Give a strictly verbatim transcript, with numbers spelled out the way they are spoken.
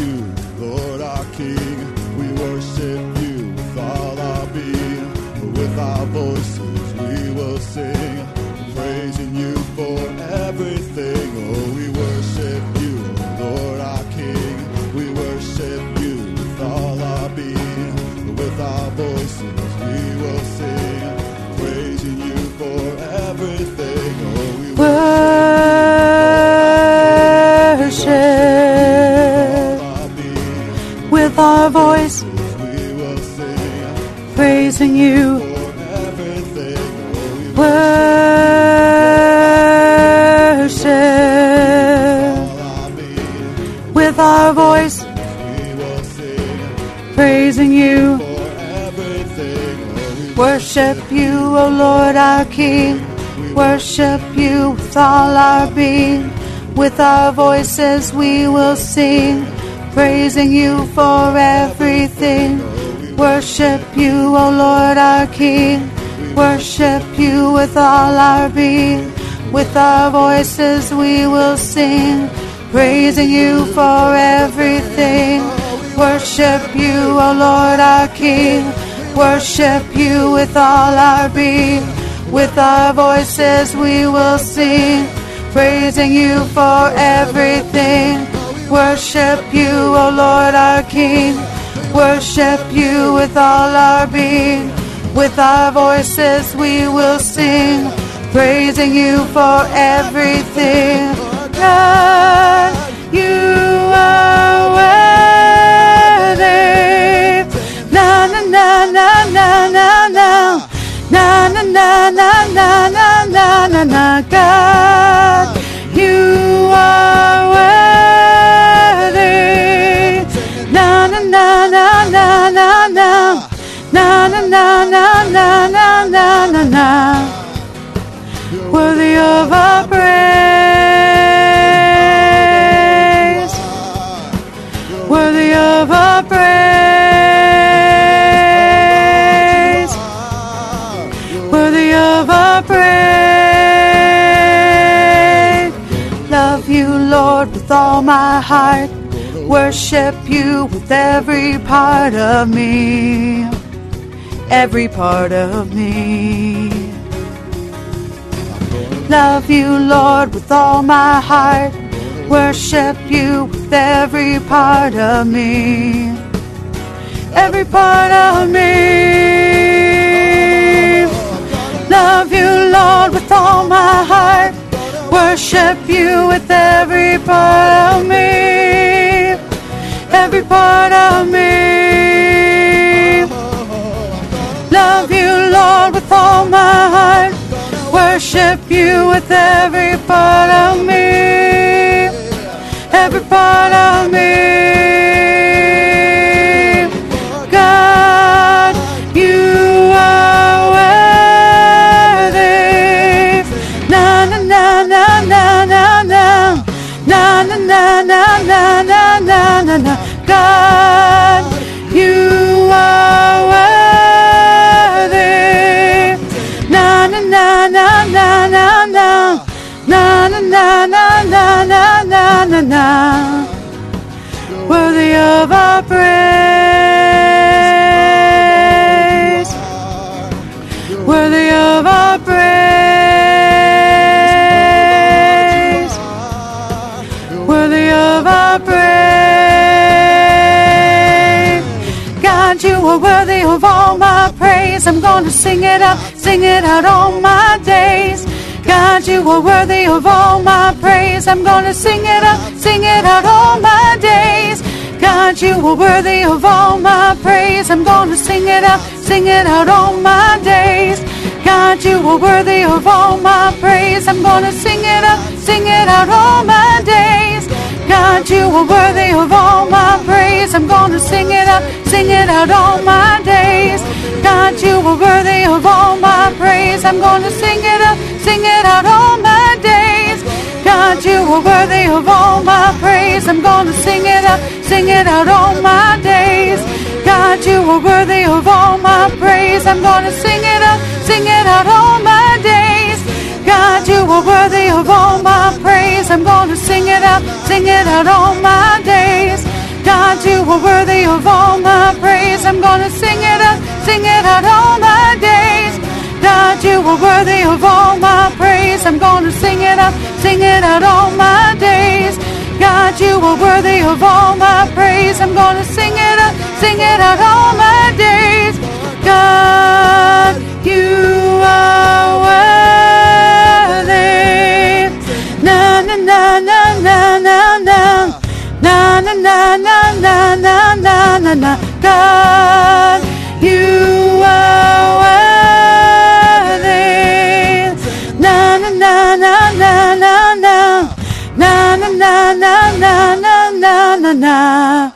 you, Lord our King. We worship you with all our being. With our voices we will sing, praising you for everything. Oh, we worship you, Lord our King. We worship you with all our being. With our voices we will sing, praising you for everything. Oh, we worship with our voices we will sing, praising you for everything. Oh, worship with our voice, we will sing, praising you for everything. Worship you, O Lord our King. Worship you with all our being. With our voices we will sing, praising you for everything. Worship you, O Lord our King. Worship you with all our being. With our voices we will sing, praising you for everything. Worship you, O Lord our King. Worship you with all our being. With our voices we will sing, praising you for everything. Worship you, O Lord our King. Worship you with all our being. With our voices we will sing, praising you for everything. God, you are worthy. Na na na na na na na. Na na na na na na na na na. God, you are worthy. Na na na na na na na. Na na na na na na na na na. Worthy of our praise. Worthy of our praise. Worthy of our praise. Love you, Lord, with all my heart. Worship you with every part of me. Every part of me. Love you, Lord, with all my heart. Worship you with every part of me. Every part of me. Love you, Lord, with all my heart. Worship you with every part of me. Every part of me. Love you, Lord, with all my heart. Worship you with every part of me. Every part of me. God, you are worthy. Na na na na na na na. Na na na na na na na na na. God, you are worthy. Na na na na na na na. Na na na na na na na na na. Worthy of our praise. Worthy of our praise. Worthy of our praise. God, you are worthy of all my praise. I'm gonna sing it out, sing it out all my days. God, you are worthy of all my praise. I'm gonna sing it out, sing it out all my days. God, you are worthy of all my praise. I'm gonna sing it out, sing it out all my days. God, you are worthy of all my praise. I'm gonna sing it out, sing it out all my days. God, you are worthy of all my praise. I'm gonna sing it out, sing it out all my days. God, you are worthy of all my praise. I'm gonna sing it out, sing it out all my days. God, you are worthy of all my praise. I'm gonna sing it out, sing it out all my days. God, you are worthy of all my praise. I'm gonna sing it out, sing it out all my days. God, you are worthy of all my praise. I'm gonna sing it out, sing it out all my days. God, of all my praise. I'm gonna sing it out, sing it out all my days. God, you are worthy of all my praise. I'm gonna sing it out, sing it out all my days. God, you are worthy of all my praise. I'm gonna sing it out, sing it out all my days. God, you are worthy. Na na na na na na na na na na na na na na na na. God, you are worthy. Na na na na na na na na na na na na na na na.